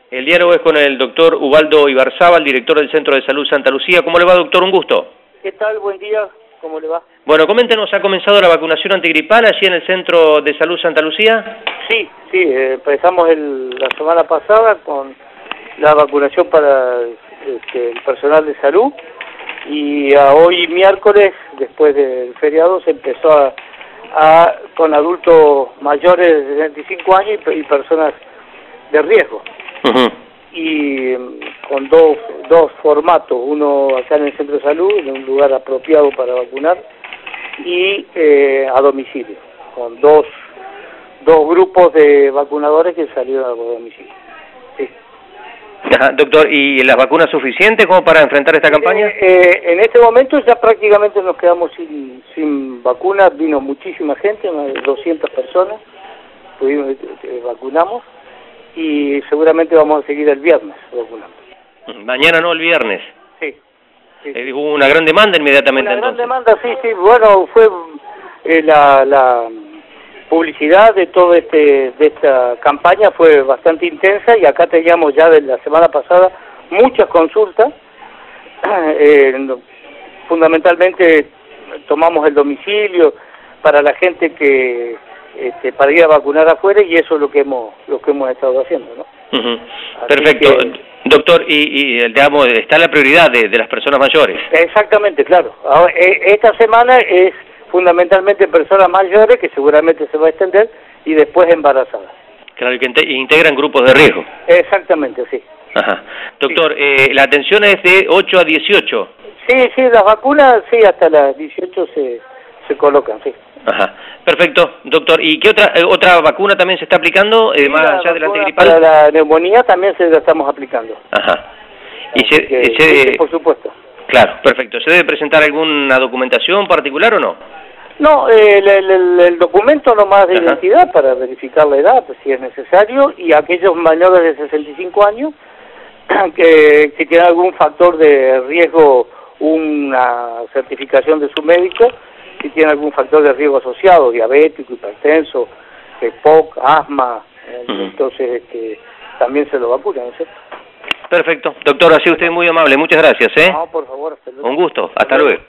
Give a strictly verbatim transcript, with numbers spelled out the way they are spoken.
El diálogo es con el doctor Ubaldo Ibarzábal, director del Centro de Salud Santa Lucía. ¿Cómo le va, doctor? Un gusto. ¿Qué tal? Buen día. ¿Cómo le va? Bueno, coméntenos, ¿ha comenzado la vacunación antigripal allí en el Centro de Salud Santa Lucía? Sí, sí, eh, empezamos el, la semana pasada con la vacunación para este, el personal de salud y a hoy miércoles, después del feriado, se empezó a, a con adultos mayores de sesenta y cinco años y, y personas de riesgo. Uh-huh. Y con dos, dos formatos, uno acá en el centro de salud, en un lugar apropiado para vacunar, y eh, a domicilio, con dos, dos grupos de vacunadores que salieron a domicilio. Sí. Ajá, doctor, ¿y las vacunas suficientes como para enfrentar esta campaña? Eh, eh, en este momento ya prácticamente nos quedamos sin, sin vacunas, vino muchísima gente, más de doscientas personas, pudimos, eh, vacunamos, y seguramente vamos a seguir el viernes vacunando. Mañana no, el viernes. Sí. sí. Eh, hubo una gran demanda inmediatamente. Una gran entonces. demanda, sí, sí. Bueno, fue eh, la, la publicidad de toda este, de esta campaña fue bastante intensa y acá teníamos ya de la semana pasada muchas consultas. Eh, fundamentalmente tomamos el domicilio para la gente que Este, para ir a vacunar afuera y eso es lo que hemos lo que hemos estado haciendo, ¿no? Uh-huh. Perfecto, que, doctor, y, y digamos está la prioridad de, de las personas mayores. Exactamente, claro. Ahora, esta semana es fundamentalmente personas mayores que seguramente se va a extender y después embarazadas. Claro, y que integran grupos de riesgo. Exactamente, sí. Ajá. Doctor, sí. Eh, la atención es de ocho a dieciocho. Sí, sí, las vacunas sí hasta las dieciocho se se colocan, sí. Ajá, perfecto, doctor. ¿Y qué otra eh, otra vacuna también se está aplicando, eh, sí, más allá de la antigripal? Para la neumonía también se la estamos aplicando. Ajá. Y se, que, se sí, por supuesto. Claro, perfecto. ¿Se debe presentar alguna documentación particular o no? No, eh, el, el, el documento nomás de Ajá. identidad para verificar la edad, pues, si es necesario, y aquellos mayores de sesenta y cinco años que, que tienen algún factor de riesgo, una certificación de su médico, si tiene algún factor de riesgo asociado, diabético, hipertenso, E P O C, asma, eh, uh-huh. entonces este, también se lo vacunan, ¿no es cierto? Perfecto. Doctor, ha sido usted muy amable. Muchas gracias, ¿eh? No, por favor, hasta luego. Un gusto. Hasta luego.